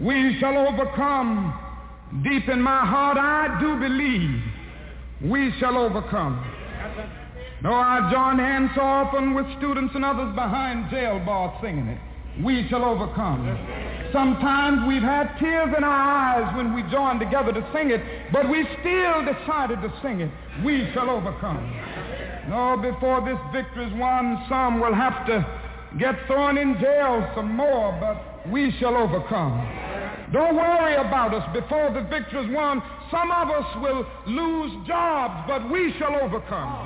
We shall overcome. Deep in my heart, I do believe we shall overcome. Though I join hands so often with students and others behind jail bars singing it, we shall overcome. Sometimes we've had tears in our eyes when we joined together to sing it, but we still decided to sing it. We shall overcome. No, before this victory's won, some will have to get thrown in jail some more, but we shall overcome. Don't worry about us. Before the victory's won, some of us will lose jobs, but we shall overcome.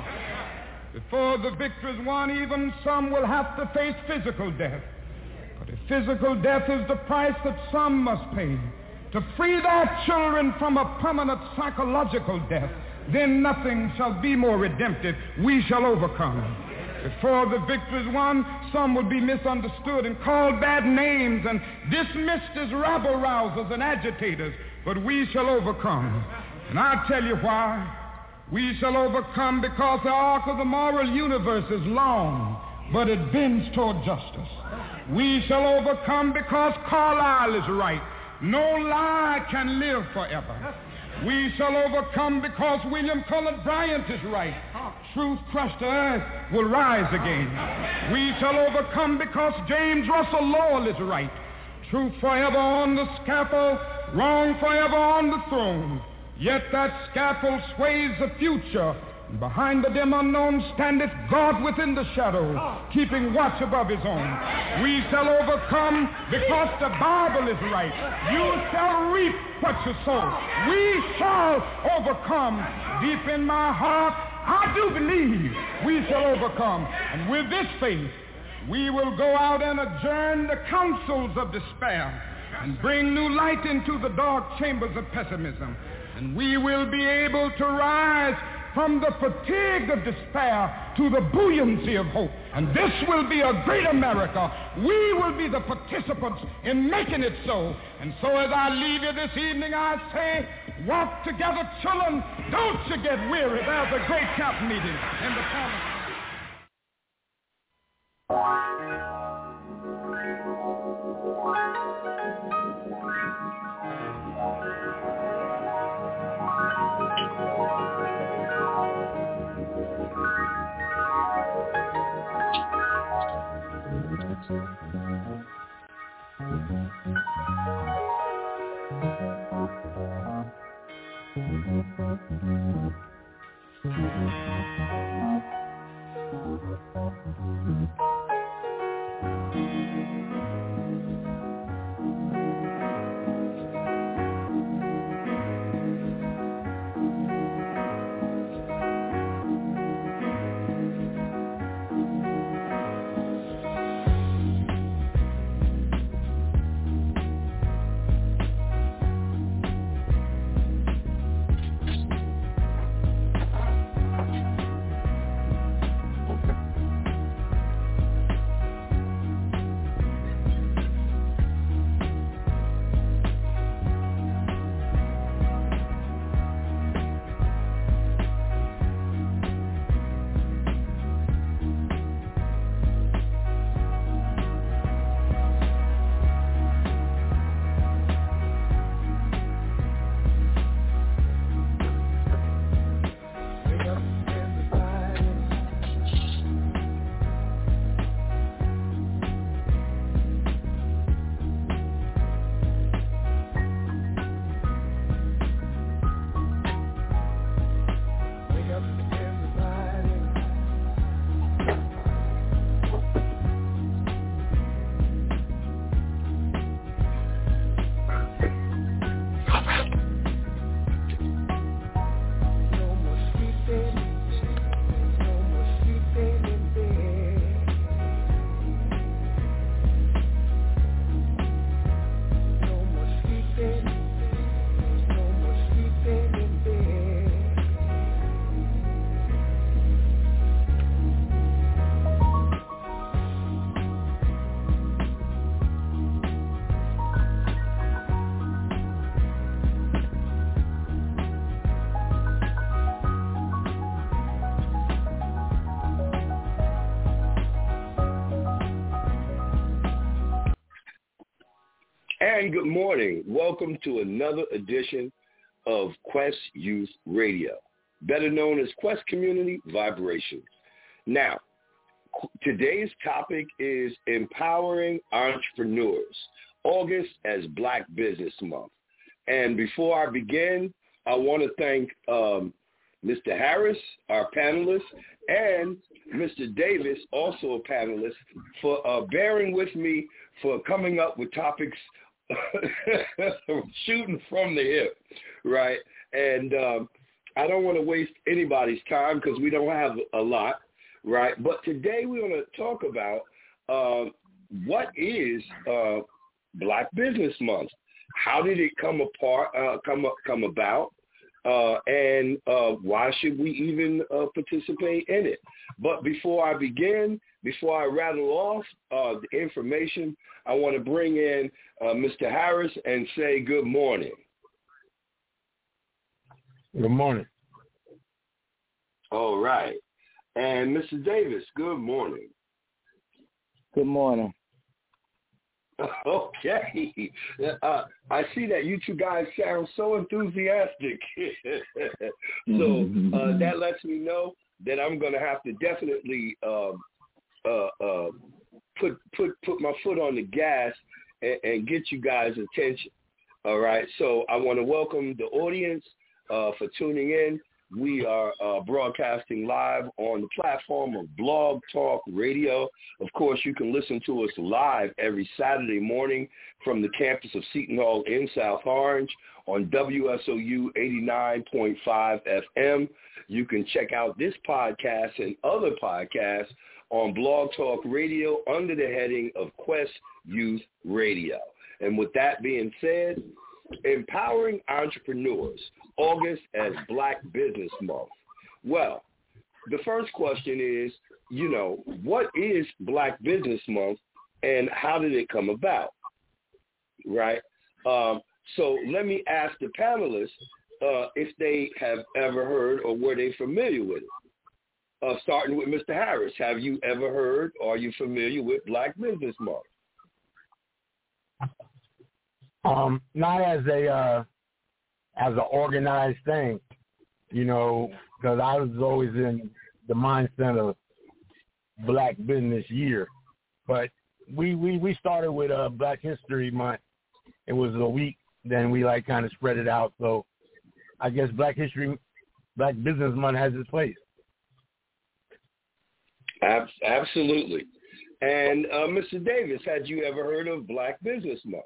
Before the victory's won, even some will have to face physical death. But if physical death is the price that some must pay to free their children from a permanent psychological death, then nothing shall be more redemptive. We shall overcome. Before the victory's won, some will be misunderstood and called bad names and dismissed as rabble-rousers and agitators, but we shall overcome. And I'll tell you why. We shall overcome because the arc of the moral universe is long, but it bends toward justice. We shall overcome because Carlyle is right. No lie can live forever. We shall overcome because William Cullen Bryant is right. Truth crushed to earth will rise again. We shall overcome because James Russell Lowell is right. Truth forever on the scaffold, wrong forever on the throne. Yet that scaffold sways the future. And behind the dim unknown standeth God within the shadow, keeping watch above his own. We shall overcome because the Bible is right. You shall reap what you sow. We shall overcome. Deep in my heart, I do believe we shall overcome. And with this faith, we will go out and adjourn the councils of despair and bring new light into the dark chambers of pessimism. And we will be able to rise from the fatigue of despair to the buoyancy of hope. And this will be a great America. We will be the participants in making it so. And so as I leave you this evening, I say, walk together, children. Don't you get weary. There's a great camp meeting in the corner. And good morning. Welcome to another edition of Quest Youth Radio, better known as Quest Community Vibrations. Now, today's topic is empowering entrepreneurs, August as Black Business Month. And before I begin, I want to thank Mr. Harris, our panelist, and Mr. Davis, also a panelist, for bearing with me for coming up with topics shooting from the hip, right? And I don't want to waste anybody's time because we don't have a lot, right? But today we're going to talk about what is Black Business Month. How did it come about? And why should we even participate in it? But before I begin, before I rattle off the information, I want to bring in Mr. Harris and say good morning. Good morning. All right. And Mr. Davis, good morning. Good morning. Okay. I see that you two guys sound so enthusiastic. So that lets me know that I'm going to have to definitely put my foot on the gas and get you guys' attention. All right. So I want to welcome the audience for tuning in. We are broadcasting live on the platform of Blog Talk Radio. Of course, you can listen to us live every Saturday morning from the campus of Seton Hall in South Orange on WSOU 89.5 FM. You can check out this podcast and other podcasts on Blog Talk Radio under the heading of Quest Youth Radio. And with that being said, empowering entrepreneurs, August as Black Business Month. Well, the first question is, what is Black Business Month and how did it come about, right? So let me ask the panelists if they have ever heard or were they familiar with it. Starting with Mr. Harris, have you ever heard or are you familiar with Black Business Month? Not as an organized thing, because I was always in the mindset of Black Business Year. But we started with Black History Month. It was a week, then we kind of spread it out. So I guess Black Business Month has its place. Absolutely. And Mr. Davis, had you ever heard of Black Business Month?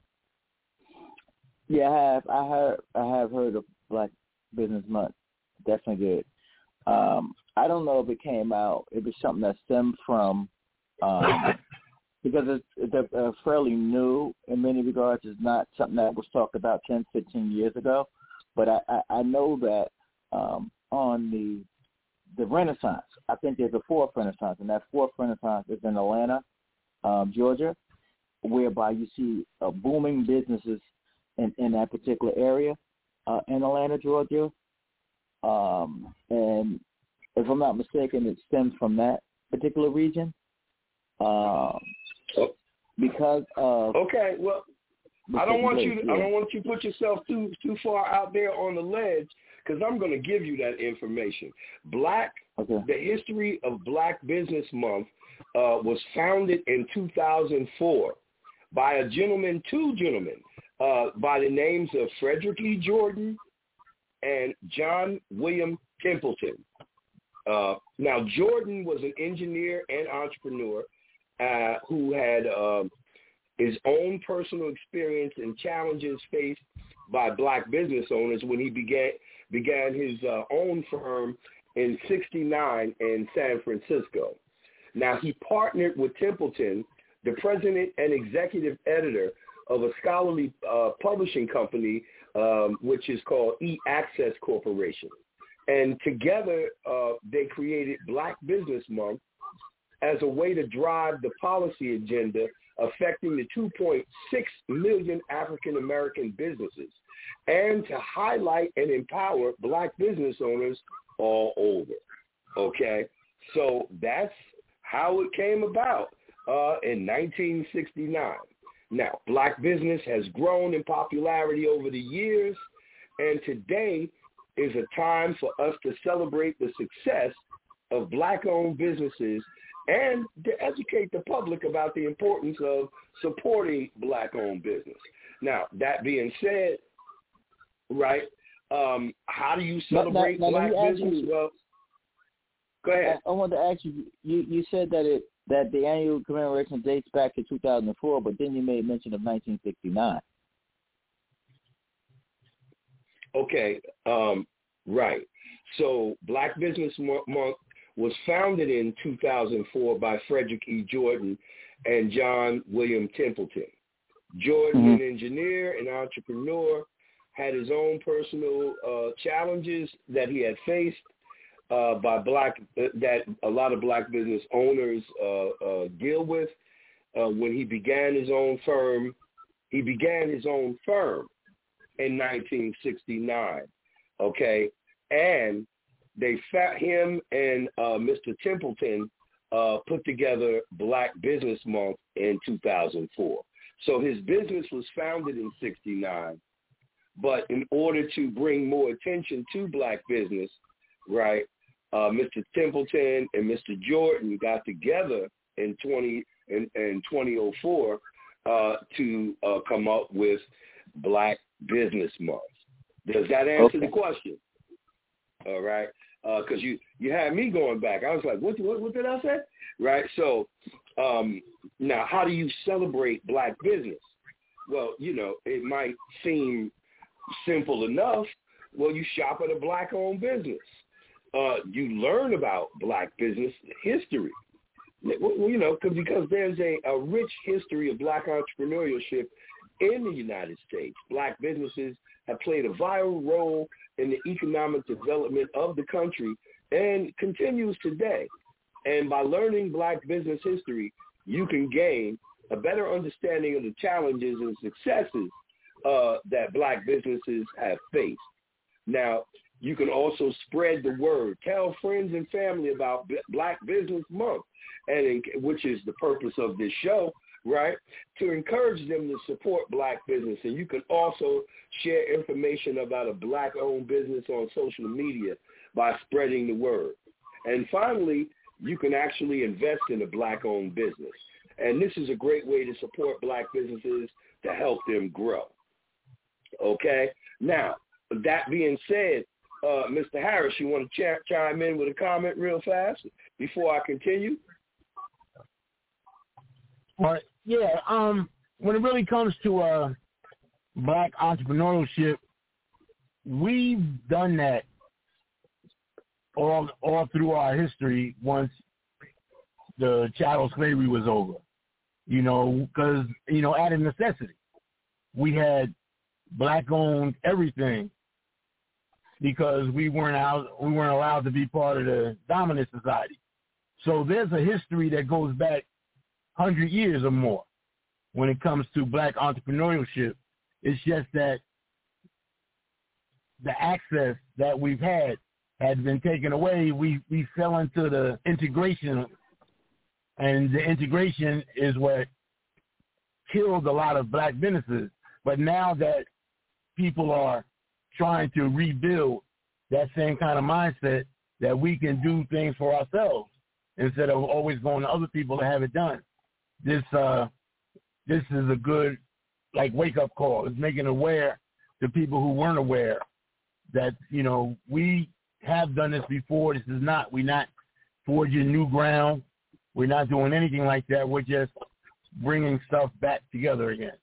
Yeah, I have. I have heard of Black Business Month. Definitely did. I don't know if it came out. It was something that stemmed from because it's fairly new in many regards. It's not something that was talked about 10, 15 years ago. But I know that on the Renaissance, I think there's a fourth Renaissance, and that fourth Renaissance is in Atlanta, Georgia, whereby you see booming businesses in that particular area in Atlanta, Georgia. And if I'm not mistaken, it stems from that particular region. Because of okay, well, I don't want you to put yourself too far out there on the ledge because I'm going to give you that information. The history of Black Business Month was founded in 2004 by two gentlemen. By the names of Frederick E. Jordan and John William Templeton. Now, Jordan was an engineer and entrepreneur who had his own personal experience and challenges faced by Black business owners when he began his own firm in '69 in San Francisco. Now, he partnered with Templeton, the president and executive editor of a scholarly publishing company, which is called E-Access Corporation. And together, they created Black Business Month as a way to drive the policy agenda affecting the 2.6 million African-American businesses and to highlight and empower Black business owners all over. Okay? So that's how it came about in 1969. Now, black business has grown in popularity over the years, and today is a time for us to celebrate the success of black-owned businesses and to educate the public about the importance of supporting black-owned business. Now, that being said, right, how do you celebrate black business? Well, go ahead. I wanted to ask you, you said that the annual commemoration dates back to 2004, but then you made mention of 1969. Okay, right. So Black Business Month was founded in 2004 by Frederick E. Jordan and John William Templeton. Jordan, an engineer and entrepreneur, had his own personal challenges that he had faced that a lot of black business owners deal with. When he began his own firm, in 1969. Okay, and him and Mr. Templeton put together Black Business Month in 2004. So his business was founded in 69, but in order to bring more attention to black business, right, Mr. Templeton and Mr. Jordan got together in 2004 to come up with Black Business Month. Does that answer the question? All right, because you had me going back. I was like, what did I say? Right. So now, how do you celebrate black business? Well, it might seem simple enough. Well, you shop at a black-owned business. You learn about black business history. Because there's a rich history of black entrepreneurship in the United States. Black businesses have played a vital role in the economic development of the country and continues today. And by learning black business history, you can gain a better understanding of the challenges and successes that black businesses have faced. Now, you can also spread the word. Tell friends and family about Black Business Month, which is the purpose of this show, right, to encourage them to support black business. And you can also share information about a black-owned business on social media by spreading the word. And finally, you can actually invest in a black-owned business. And this is a great way to support black businesses to help them grow. Okay? Now, that being said, Mr. Harris, you want to chime in with a comment real fast before I continue? Well, yeah. When it really comes to black entrepreneurship, we've done that all through our history once the chattel slavery was over. Because out of necessity, we had black-owned everything because we weren't allowed to be part of the dominant society. So there's a history that goes back 100 years or more when it comes to black entrepreneurship. It's just that the access that we've had been taken away. We fell into the integration, and the integration is what killed a lot of black businesses. But now that people are trying to rebuild that same kind of mindset, that we can do things for ourselves instead of always going to other people to have it done. This is a good wake-up call. It's making aware to people who weren't aware that, we have done this before. We're not forging new ground. We're not doing anything like that. We're just bringing stuff back together again.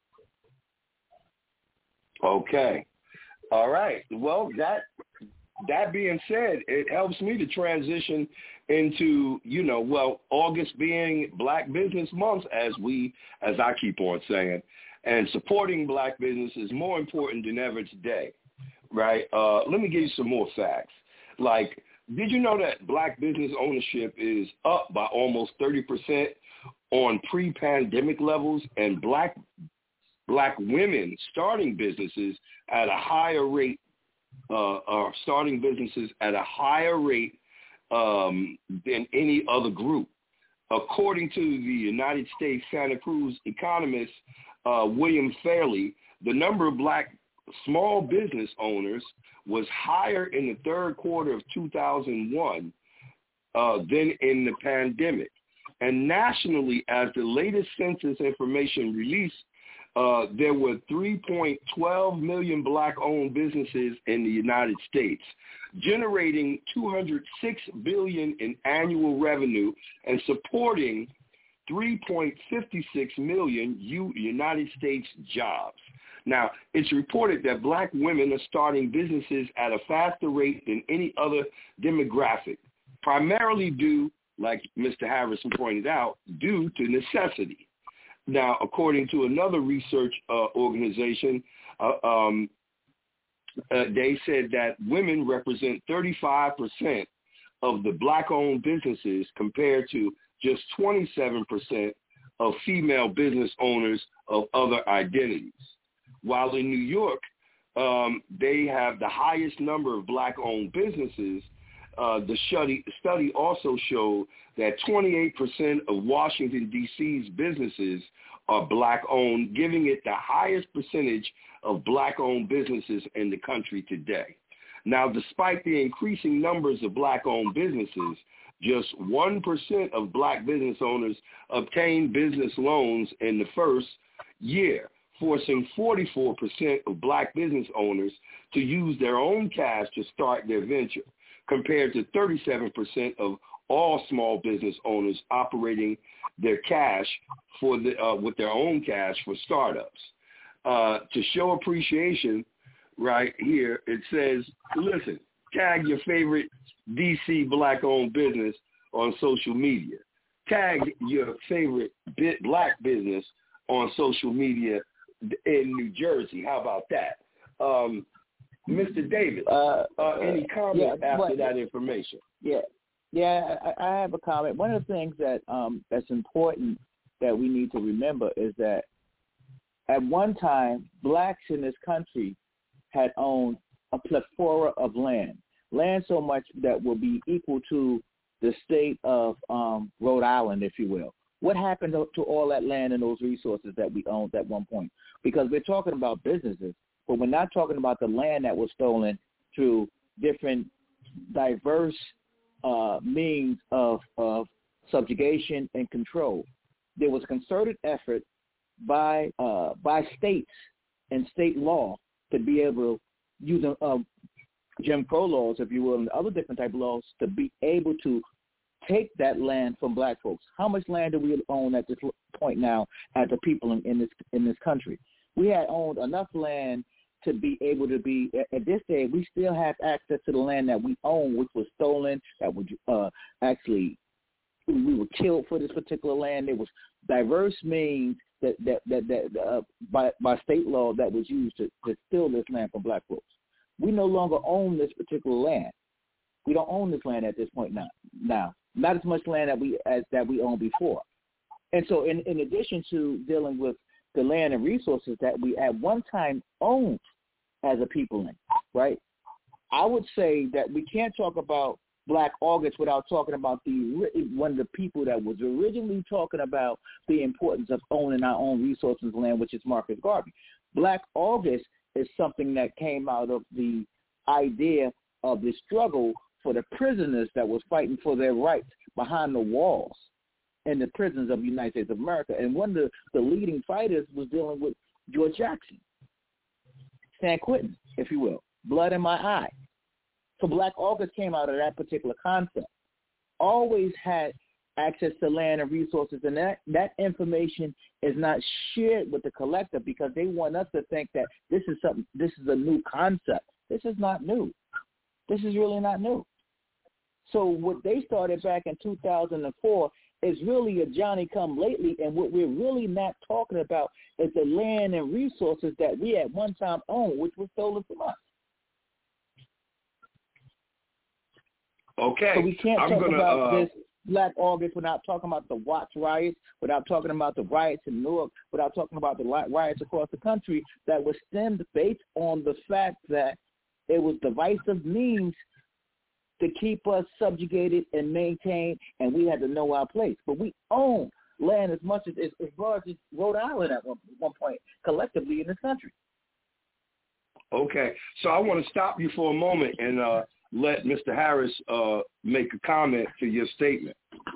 Okay. All right. Well, that being said, it helps me to transition into, August being Black Business Month, as I keep on saying, and supporting black business is more important than ever today, right? Let me give you some more facts. Did you know that black business ownership is up by almost 30% on pre-pandemic levels, and black women starting businesses at a higher rate, are starting businesses at a higher rate than any other group. According to the United States Santa Cruz economist William Fairley, the number of black small business owners was higher in the third quarter of 2001 than in the pandemic. And nationally, as the latest census information released, there were 3.12 million black-owned businesses in the United States, generating $206 billion in annual revenue and supporting 3.56 million United States jobs. Now, it's reported that black women are starting businesses at a faster rate than any other demographic, primarily due, like Mr. Harrison pointed out, due to necessity. Now, according to another research organization, they said that women represent 35% of the black-owned businesses compared to just 27% of female business owners of other identities. While in New York, they have the highest number of black-owned businesses, the study also showed that 28% of Washington, D.C.'s businesses are black-owned, giving it the highest percentage of black-owned businesses in the country today. Now, despite the increasing numbers of black-owned businesses, just 1% of black business owners obtained business loans in the first year, forcing 44% of black business owners to use their own cash to start their venture, compared to 37% of all small business owners operating their cash with their own cash for startups. To show appreciation, right here, it says, listen, tag your favorite DC black-owned business on social media. Tag your favorite black business on social media in New Jersey. How about that? Mr. David, any comment after that information? Yeah, I have a comment. One of the things that that's important that we need to remember is that at one time, blacks in this country had owned a plethora of land so much that will be equal to the state of Rhode Island, if you will. What happened to all that land and those resources that we owned at one point? Because we're talking about businesses, but we're not talking about the land that was stolen through different diverse means of subjugation and control. There was a concerted effort by states and state law to be able to use Jim Crow laws, if you will, and other different type of laws to be able to take that land from black folks. How much land do we own at this point now as a people in this country? We had owned enough land to be able to be, at this day, we still have access to the land that we own, which was stolen, that was actually, we were killed for this particular land. There was diverse means that by state law that was used to steal this land from black folks. We no longer own this particular land. We don't own this land at this point now. Not as much land that we owned before. And so in addition to dealing with the land and resources that we at one time owned as a people in, right? I would say that we can't talk about Black August without talking about one of the people that was originally talking about the importance of owning our own resources and land, which is Marcus Garvey. Black August is something that came out of the idea of the struggle for the prisoners that was fighting for their rights behind the walls in the prisons of the United States of America. And one of the leading fighters was dealing with George Jackson, San Quentin, if you will, blood in my eye. So Black August came out of that particular concept. Always had access to land and resources, and that information is not shared with the collective because they want us to think that this is a new concept. This is not new. This is really not new. So what they started back in 2004 is really a Johnny-come-lately, and what we're really not talking about is the land and resources that we at one time owned, which was stolen from us. Okay. So we can't talk about this Black August without talking about the Watts riots, without talking about the riots in Newark, without talking about the riots across the country that was stemmed based on the fact that it was divisive means to keep us subjugated and maintained, and we had to know our place. But we own land as much as large as Rhode Island at one point, collectively in this country. Okay, so I want to stop you for a moment and let Mr. Harris make a comment to your statement.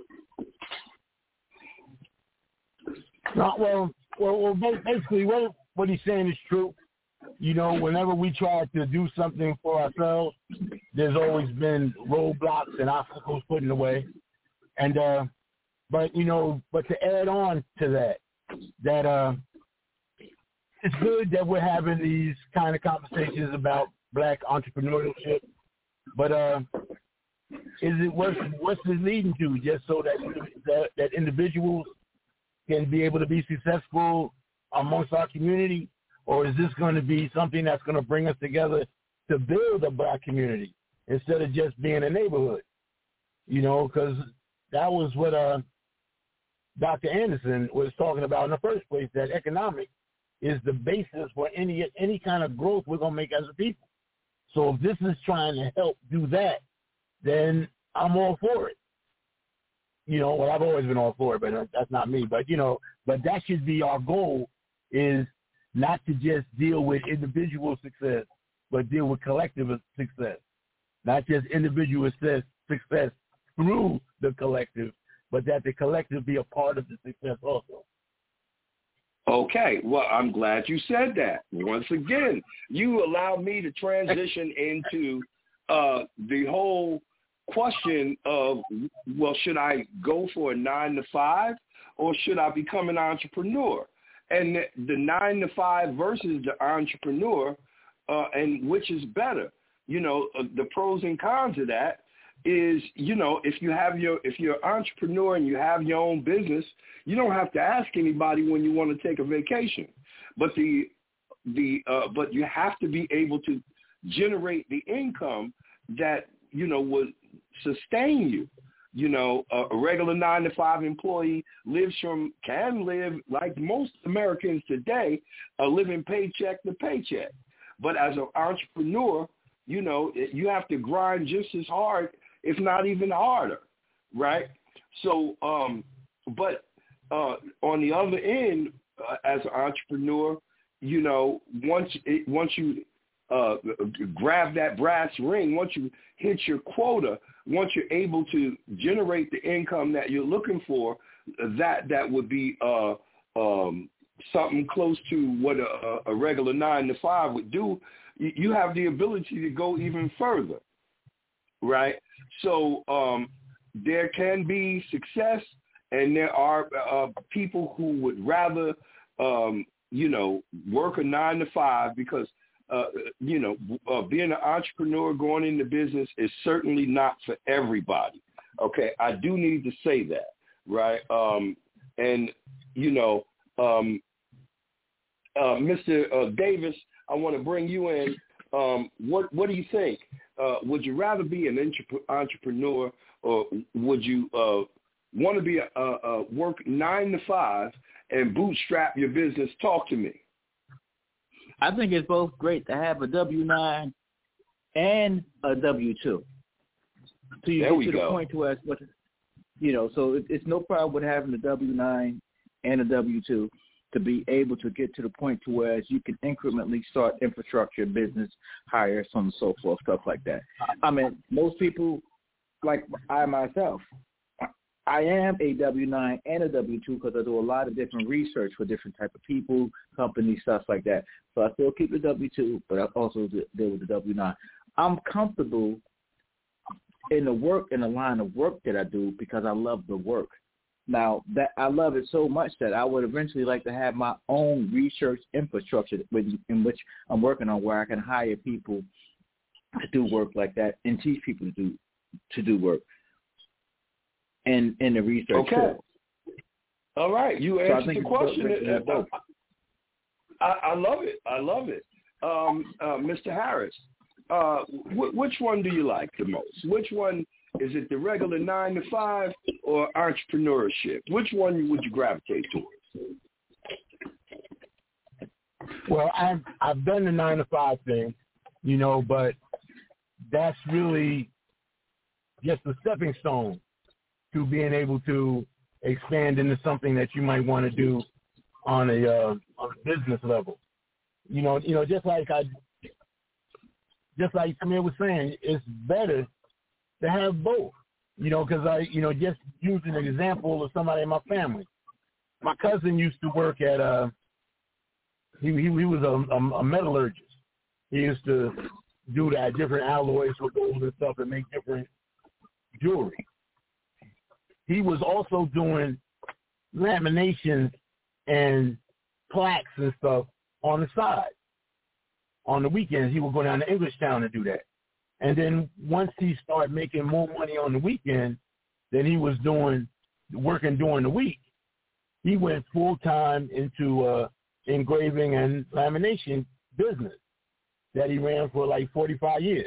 Well, basically, what he's saying is true. You know, whenever we try to do something for ourselves, there's always been roadblocks and obstacles put in the way. And but to add on to that it's good that we're having these kind of conversations about black entrepreneurship. But is it what's it leading to? Just so that individuals can be able to be successful amongst our community, or is this going to be something that's going to bring us together to build a black community instead of just being a neighborhood? You know, because that was what Dr. Anderson was talking about in the first place, that economic is the basis for any kind of growth we're going to make as a people. So if this is trying to help do that, then I'm all for it. You know, well, I've always been all for it, but that's not me. But, but that should be our goal, is not to just deal with individual success, but deal with collective success. Not just individual success through the collective, but that the collective be a part of the success also. Okay, well, I'm glad you said that. Once again, you allowed me to transition into the whole question of, well, should I go for a 9-to-5 or should I become an entrepreneur? And the 9-to-5 versus the entrepreneur, and which is better? The pros and cons of that is, if you're an entrepreneur and you have your own business, you don't have to ask anybody when you want to take a vacation. But but you have to be able to generate the income that, would sustain you. A regular 9-to-5 employee can live like most Americans today, living paycheck to paycheck. But as an entrepreneur, you have to grind just as hard, if not even harder, right? So, but on the other end, as an entrepreneur, once you grab that brass ring, once you hit your quota, once you're able to generate the income that you're looking for, that would be something close to what a regular 9-to-5 would do. You have the ability to go even further, right? So there can be success, and there are people who would rather, work a 9-to-5 because, being an entrepreneur, going into business is certainly not for everybody. Okay, I do need to say that, right? Mr. Davis, I want to bring you in. What do you think? Would you rather be an entrepreneur, or would you want to be work 9-to-5 and bootstrap your business? Talk to me. I think it's both great to have a W-9 and a W-2. So you there get we to go. the point where so it's no problem with having a W-9 and a W-2 to be able to get to the point to where you can incrementally start infrastructure, business, hire, so on and so forth, stuff like that. I mean, most people, like I myself, I am a W-9 and a W-2 because I do a lot of different research for different type of people, companies, stuff like that. So I still keep the W-2, but I also deal with the W-9. I'm comfortable in the line of work that I do because I love the work. Now, that I love it so much that I would eventually like to have my own research infrastructure in which I'm working on, where I can hire people to do work like that and teach people to do work in the research. Okay. field. All right. You answered the question. I love it. I love it. Mr. Harris, which one do you like the most? Which one? Is it the regular 9-to-5 or entrepreneurship? Which one would you gravitate towards? Well, I've done the 9-to-5 thing, but that's really just a stepping stone to being able to expand into something that you might want to do on a business level. Just like Samir was saying, it's better to have both. Because just using an example of somebody in my family. My cousin used to work at he was a metallurgist. He used to do that, different alloys with gold and stuff, and make different jewelry. He was also doing laminations and plaques and stuff on the side. On the weekends, he would go down to Englishtown to do that. And then once he started making more money on the weekend than he was working during the week, he went full-time into engraving and lamination business that he ran for like 45 years.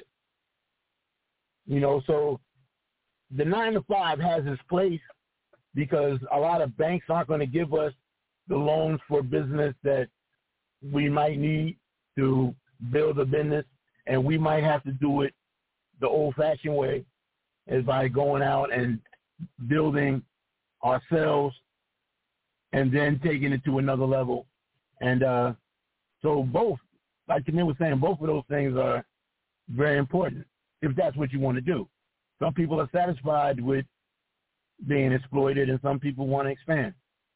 So the 9-to-5 has its place because a lot of banks aren't going to give us the loans for business that we might need to build a business, and we might have to do it the old-fashioned way, is by going out and building ourselves and then taking it to another level. And so both, like Camille was saying, both of those things are very important if that's what you want to do. Some people are satisfied with being exploited, and some people want to expand.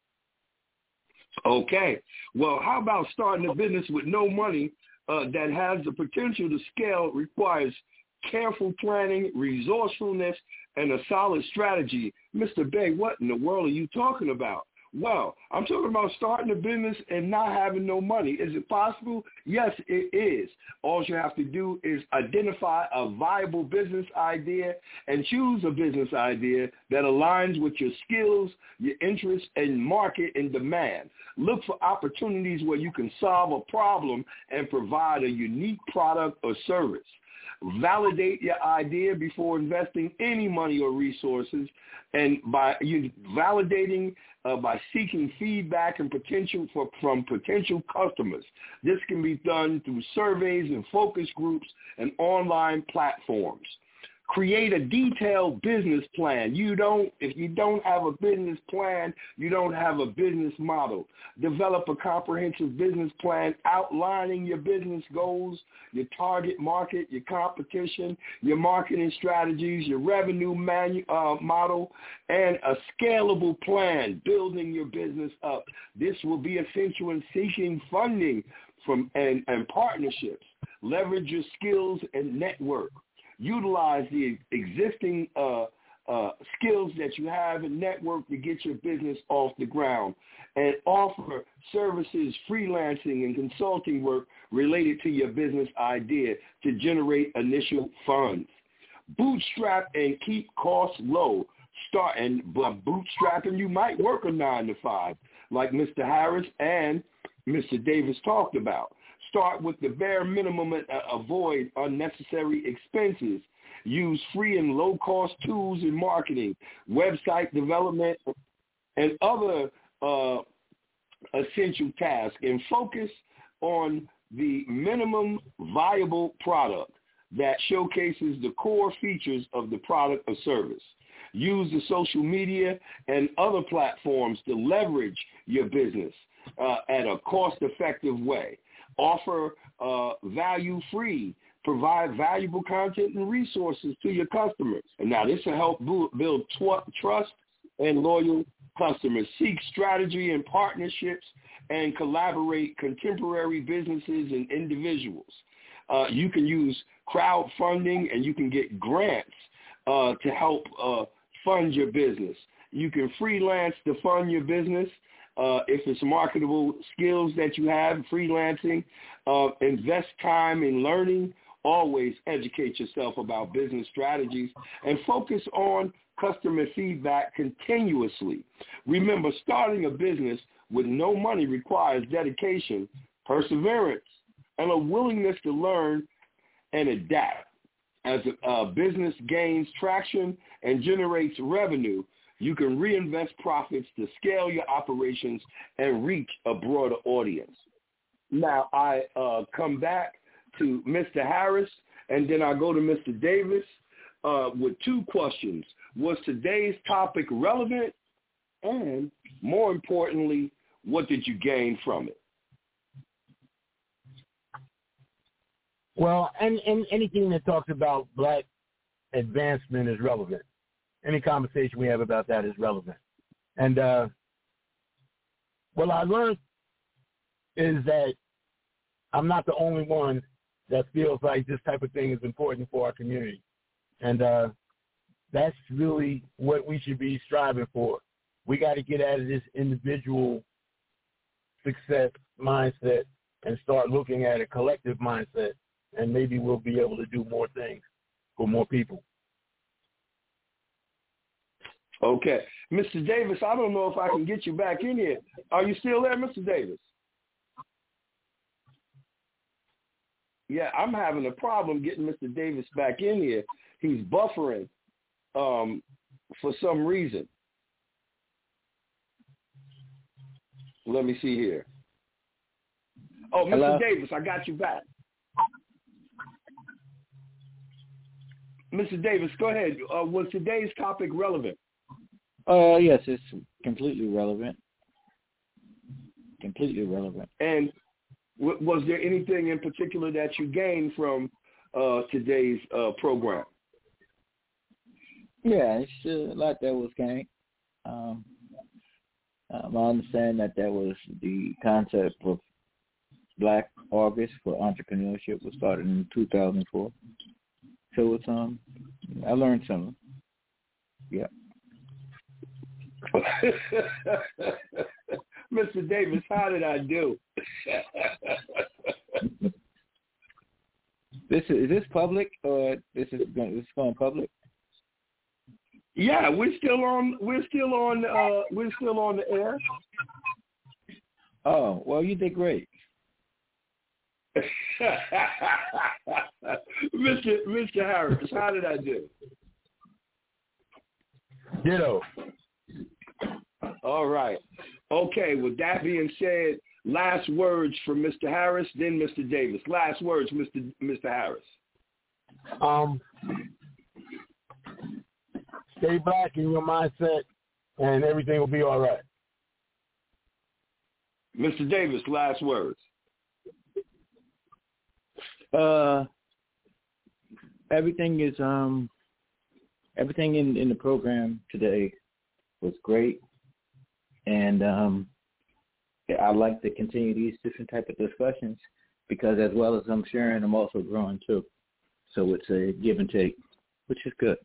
Okay. Well, how about starting a business with no money that has the potential to scale, requires careful planning, resourcefulness, and a solid strategy? Mr. Bey, what in the world are you talking about? Well, I'm talking about starting a business and not having no money. Is it possible? Yes, it is. All you have to do is identify a viable business idea and choose a business idea that aligns with your skills, your interests, and market and demand. Look for opportunities where you can solve a problem and provide a unique product or service. Validate your idea before investing any money or resources, and by validating by seeking feedback and from potential customers. This can be done through surveys and focus groups and online platforms. Create a detailed business plan. If you don't have a business plan, you don't have a business model. Develop a comprehensive business plan outlining your business goals, your target market, your competition, your marketing strategies, your revenue model, and a scalable plan, building your business up. This will be essential in seeking funding and partnerships. Leverage your skills and network. Utilize the existing skills that you have and network to get your business off the ground, and offer services, freelancing, and consulting work related to your business idea to generate initial funds. Bootstrap and keep costs low. Bootstrapping, you might work a 9-to-5, like Mr. Harris and Mr. Davis talked about. Start with the bare minimum and avoid unnecessary expenses. Use free and low-cost tools in marketing, website development, and other essential tasks, and focus on the minimum viable product that showcases the core features of the product or service. Use the social media and other platforms to leverage your business at a cost-effective way. Offer value-free, provide valuable content and resources to your customers. And now this will help build trust and loyal customers. Seek strategy and partnerships and collaborate contemporary businesses and individuals. You can use crowdfunding, and you can get grants to help fund your business. You can freelance to fund your business. If it's marketable skills that you have, freelancing, invest time in learning, always educate yourself about business strategies, and focus on customer feedback continuously. Remember, starting a business with no money requires dedication, perseverance, and a willingness to learn and adapt. As a business gains traction and generates revenue, you can reinvest profits to scale your operations and reach a broader audience. Now, I come back to Mr. Harris, and then I go to Mr. Davis with two questions. Was today's topic relevant? And more importantly, what did you gain from it? Well, and anything that talks about black advancement is relevant. Any conversation we have about that is relevant. And what I learned is that I'm not the only one that feels like this type of thing is important for our community. And that's really what we should be striving for. We got to get out of this individual success mindset and start looking at a collective mindset, and maybe we'll be able to do more things for more people. Okay. Mr. Davis, I don't know if I can get you back in here. Are you still there, Mr. Davis? Yeah, I'm having a problem getting Mr. Davis back in here. He's buffering for some reason. Let me see here. Oh, Mr. Hello? Davis, I got you back. Mr. Davis, go ahead. Was today's topic relevant? Yes, it's completely relevant. Completely relevant. And was there anything in particular that you gained from today's program? Yeah, it's a lot that was gained. I understand that was the concept of Black August for Entrepreneurship was started in 2004. So it's I learned something. Yeah. Mr. Davis, how did I do? Is this public or this is going public? Yeah, we're still on the air. Oh, well, you did great. Mr. Harris, how did I do? Ditto. All right. Okay, with that being said, last words from Mr. Harris, then Mr. Davis. Last words, Mr. Harris. Stay black in your mindset, and everything will be all right. Mr. Davis, last words. Everything is everything in the program today was great, and I'd like to continue these different type of discussions because as well as I'm sharing, I'm also growing too. So it's a give and take, which is good.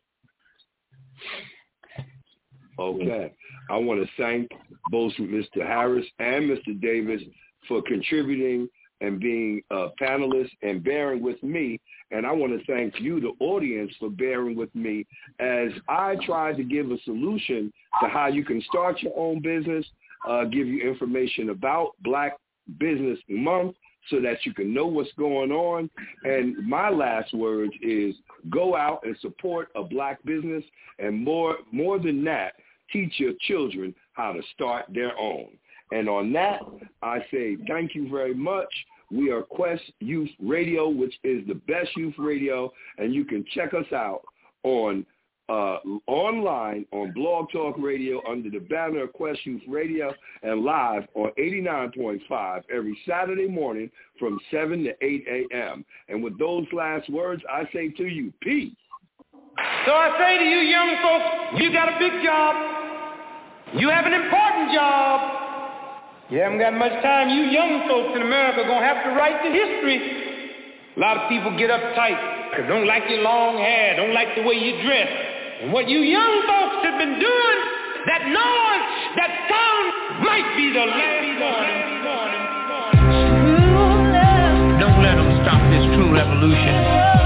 Okay. I want to thank both Mr. Harris and Mr. Davis for contributing and being panelists and bearing with me. And I want to thank you, the audience, for bearing with me as I tried to give a solution to how you can start your own business, give you information about Black Business Month so that you can know what's going on. And my last words is go out and support a Black business, and more than that, teach your children how to start their own. And on that, I say thank you very much. We are Quest Youth Radio, which is the best youth radio, and you can check us out on online on Blog Talk Radio under the banner of Quest Youth Radio, and live on 89.5 every Saturday morning from 7 to 8 a.m. And with those last words, I say to you, peace. So I say to you young folks, you got a big job. You have an important job. You haven't got much time. You young folks in America are going to have to write the history. A lot of people get uptight because don't like your long hair, don't like the way you dress. And what you young folks have been doing, that noise, that sound might be the last one. True love. Don't let them stop this true revolution.